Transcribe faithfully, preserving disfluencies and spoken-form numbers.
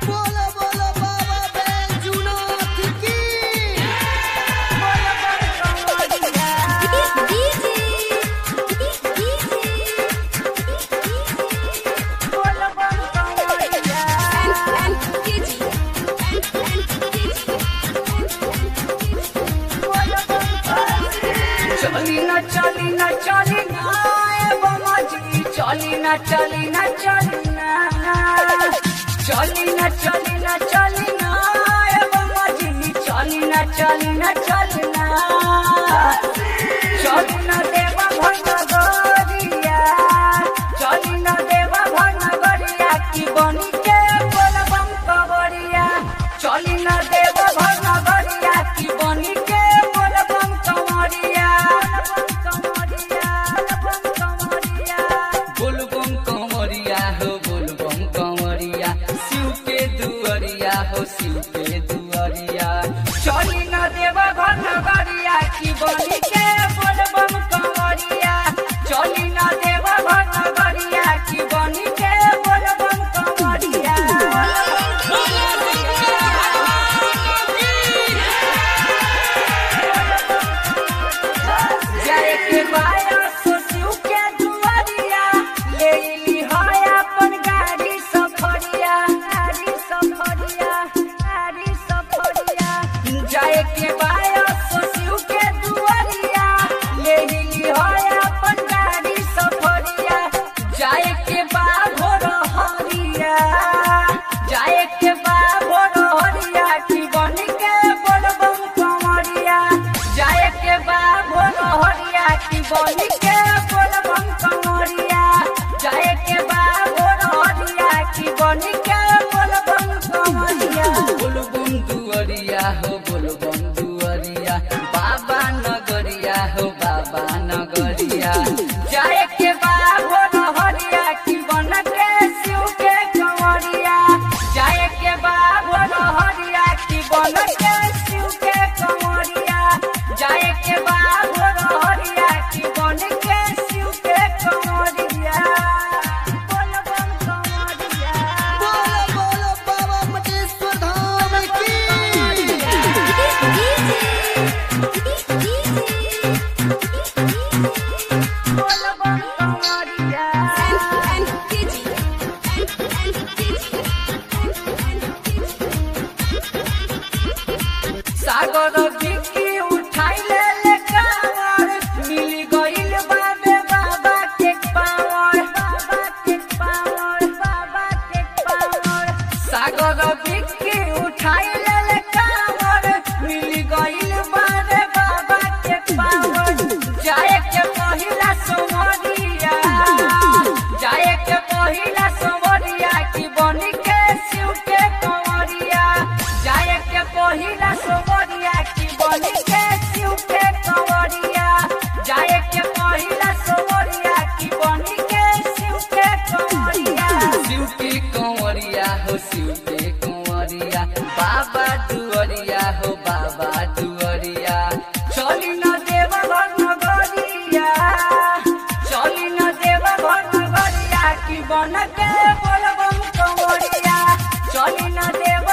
बोलो बोलो बाबा बैजूनाथ की। चली ना चली ना चली ना ए बमाजी चली ना चली ना चली ना चली ना चली ना चली ना ए बमाजी चली ना चली ना चली ना चली ना देवा भगवरिया चली ना देवा भगवरिया की बनी के बोलबम कवरिया चली ना देवा भगवरिया की बनी के बोलबम कवरिया बोलबम कवरिया हो बोलबम कवरिया शिव के दुआरिया हो शिव के दुआरिया चली ना देवा भगवरिया की बनी के बोलबम कवरिया चली ना देवा भगवरिया की बनी के बोलबम कवरिया जय के बाया सोचू के दुआरिया ले ली हाय अपन गाड़ी सफरिया गाड़ी सफरिया गाड़ी सफरिया जय के बाया सोचू के दुआरिया ले ली हाय अपन गाड़ी सफरिया जय के बा भोर हरिया जय के बा भोर हरिया की बनी के बोलबम कवरिया जय के बा भोर हरिया की बनी के बोलबम कवरिया जय के बा भोर हरिया की बनी के बोलबम कवरिया बोलबम दुआरिया हो बोलबम दुआरिया बाबा नगरिया हो बाबा नगरिया जय के बा भोर हरिया की बन के शिव के कवरिया जय के बा भोर हरिया की बन के शिव के कवरिया जय के बा भोर हरिया की बन के शिव के कवरिया बोलबम कवरिया बोलो बोलो बाबा मटेश्वर धाम की। बोलबम कवरिया सागर बिकी उठाई ले ले कावर मिल गइल बाबे बाबा के पावर बाबा के पावर बाबा के पावर सागर बिकी उठाई ले ले कावर मिल गइल बाबे बाबा के पावर जाए के पहिला सोमरिया जाए के पहिला सोमरिया की बनी के शिव के कंवरिया जाए के पहिला सोमरिया की बनी के शिव के कंवरिया जाए के पहिला सोमरिया की बनी के शिव के कंवरिया शिव के कंवरिया हो शिव के कंवरिया बाबा दुआरिया हो बाबा दुआरिया चली न देवा भगवरिया चली न देवा भगवरिया की बन के बोलबम कंवरिया चली न देवा